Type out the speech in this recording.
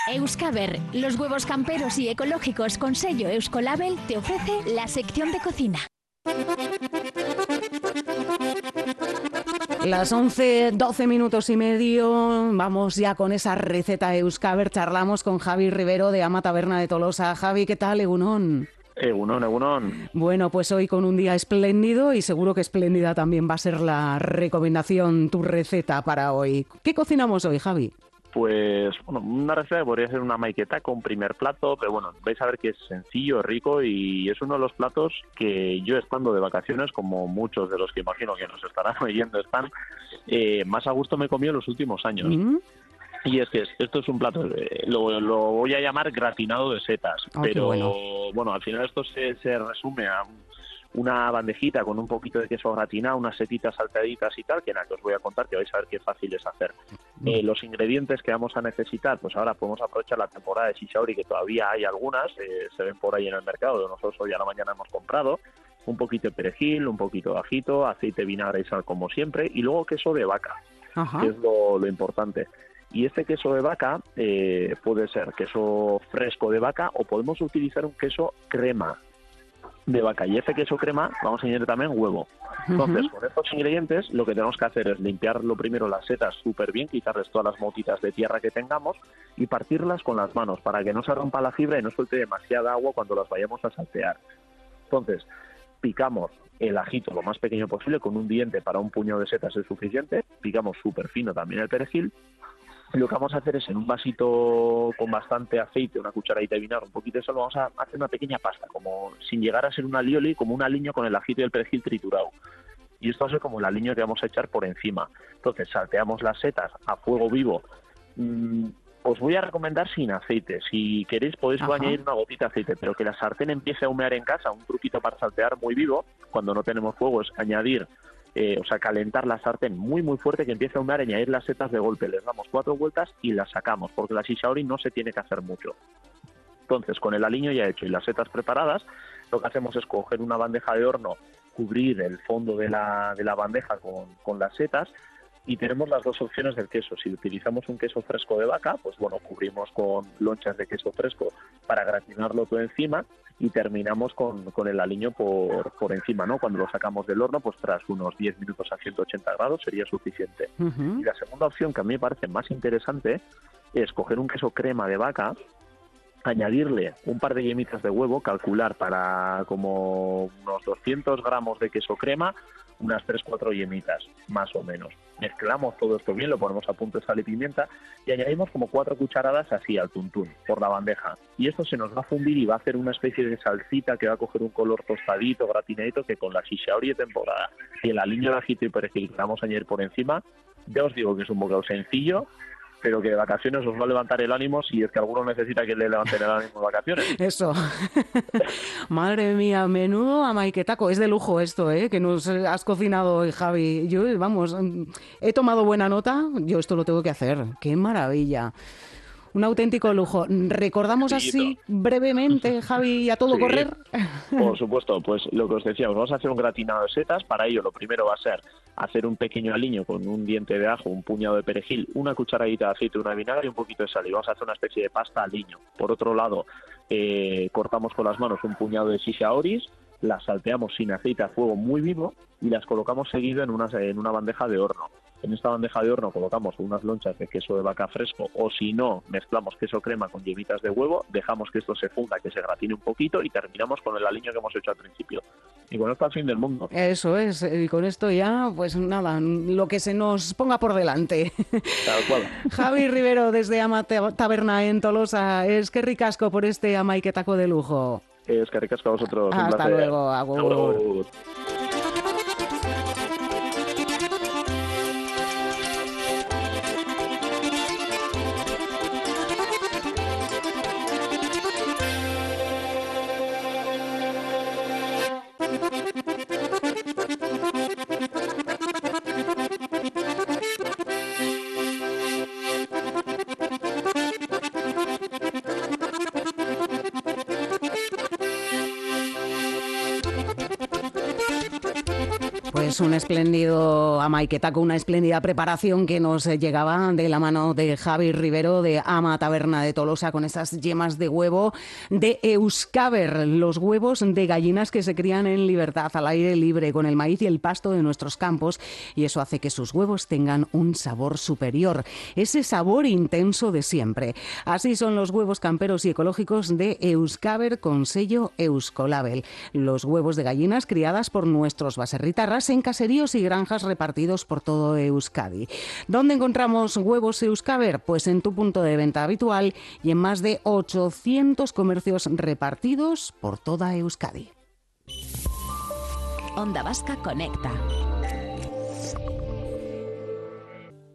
Euskaber, los huevos camperos y ecológicos con sello Euskolabel, te ofrece la sección de cocina. Las 11, 12 minutos y medio, vamos ya con esa receta Euskaber. Charlamos con Javi Rivero de Ama Taberna de Tolosa. Javi, ¿qué tal, egunon? Egunon. Bueno, pues hoy con un día espléndido y seguro que espléndida también va a ser la recomendación, tu receta para hoy. ¿Qué cocinamos hoy, Javi? Pues, bueno, una receta podría ser una maiqueta con primer plato, pero bueno, vais a ver que es sencillo, rico y es uno de los platos que yo estando de vacaciones, como muchos de los que imagino que nos estarán oyendo están, más a gusto me comí en los últimos años. Y es que esto es un plato, lo voy a llamar gratinado de setas, pero bueno, al final esto se resume a una bandejita con un poquito de queso gratinado, unas setitas salteaditas y tal, que nada, que os voy a contar, que vais a ver qué fácil es hacer. Los ingredientes que vamos a necesitar, pues ahora podemos aprovechar la temporada de Shishaori, que todavía hay algunas, se ven por ahí en el mercado, nosotros hoy a la mañana hemos comprado, un poquito de perejil, un poquito de ajito, aceite, vinagre y sal como siempre, y luego queso de vaca, que es lo importante. Y este queso de vaca puede ser queso fresco de vaca o podemos utilizar un queso crema de vaca, y ese queso crema vamos a añadir también huevo. Entonces, con estos ingredientes lo que tenemos que hacer es limpiar lo primero las setas súper bien, quitarles todas las motitas de tierra que tengamos y partirlas con las manos para que no se rompa la fibra y no suelte demasiada agua cuando las vayamos a saltear. Entonces, picamos el ajito lo más pequeño posible, con un diente para un puñado de setas es suficiente, picamos súper fino también el perejil. Lo que vamos a hacer es en un vasito con bastante aceite, una cucharadita de vinagre, un poquito de sal, vamos a hacer una pequeña pasta, como sin llegar a ser una alioli, como un aliño con el ajito y el perejil triturado. Y esto va a ser como el aliño que vamos a echar por encima. Entonces salteamos las setas a fuego vivo. Os voy a recomendar sin aceite. Si queréis podéis añadir una gotita de aceite, pero que la sartén empiece a humear en casa. Un truquito para saltear muy vivo, cuando no tenemos fuego, es añadir... calentar la sartén muy fuerte, que empiece a humear, añadir las setas de golpe, les damos 4 vueltas y las sacamos, porque la Shishaori no se tiene que hacer mucho. Entonces, con el aliño ya hecho y las setas preparadas, lo que hacemos es coger una bandeja de horno, cubrir el fondo de la bandeja con las setas, y tenemos las dos opciones del queso. Si utilizamos un queso fresco de vaca, pues bueno, cubrimos con lonchas de queso fresco para gratinarlo todo encima y terminamos con el aliño por encima, ¿no? Cuando lo sacamos del horno, pues tras unos 10 minutos a 180 grados sería suficiente. Y la segunda opción, que a mí me parece más interesante, es coger un queso crema de vaca, añadirle un par de yemitas de huevo, calcular para como unos 200 gramos de queso crema, unas 3-4 yemitas, más o menos. Mezclamos todo esto bien, lo ponemos a punto de sal y pimienta y añadimos como 4 cucharadas así al tuntún por la bandeja. Y esto se nos va a fundir y va a hacer una especie de salsita que va a coger un color tostadito, gratinadito, que con la Shishaori de temporada y el aliño de ajito y perejil que vamos a añadir por encima, ya os digo que es un bocado sencillo, pero que de vacaciones os va a levantar el ánimo si es que alguno necesita que le levanten el ánimo de vacaciones. Eso. Madre mía, menudo amaiquetaco. Es de lujo esto, que nos has cocinado hoy, Javi. Yo, vamos, he tomado buena nota. Yo esto lo tengo que hacer. ¡Qué maravilla! Un auténtico lujo. ¿Recordamos así brevemente, Javi, a todo correr? Por supuesto, pues lo que os decíamos, vamos a hacer un gratinado de setas. Para ello lo primero va a ser hacer un pequeño aliño con un diente de ajo, un puñado de perejil, una cucharadita de aceite, una de vinagre y un poquito de sal. Y vamos a hacer una especie de pasta aliño. Por otro lado, cortamos con las manos un puñado de Shishaoris, las salteamos sin aceite a fuego muy vivo y las colocamos seguido en una bandeja de horno. En esta bandeja de horno colocamos unas lonchas de queso de vaca fresco, o si no, mezclamos queso crema con yemitas de huevo, dejamos que esto se funda, que se gratine un poquito y terminamos con el aliño que hemos hecho al principio. Y con esto al fin del mundo. Eso es, y con esto ya, pues nada, lo que se nos ponga por delante. Tal cual. Javi Rivero, desde Ama Taberna en Tolosa, es que ricasco por este amaiquetaco de lujo. Es que ricasco a vosotros. Hasta luego, agur. pues un espléndido amaiketako, una espléndida preparación que nos llegaba de la mano de Javi Rivero de Ama Taberna de Tolosa con estas yemas de huevo de Euskaber, los huevos de gallinas que se crían en libertad, al aire libre, con el maíz y el pasto de nuestros campos, y eso hace que sus huevos tengan un sabor superior, ese sabor intenso de siempre. Así son los huevos camperos y ecológicos de Euskaber con sello Euskolabel. Los huevos de gallinas criadas por nuestros baserritarras en caseríos y granjas repartidos por todo Euskadi. ¿Dónde encontramos huevos Euskaber? Pues en tu punto de venta habitual y en más de 800 comercios repartidos por toda Euskadi. Onda Vasca conecta.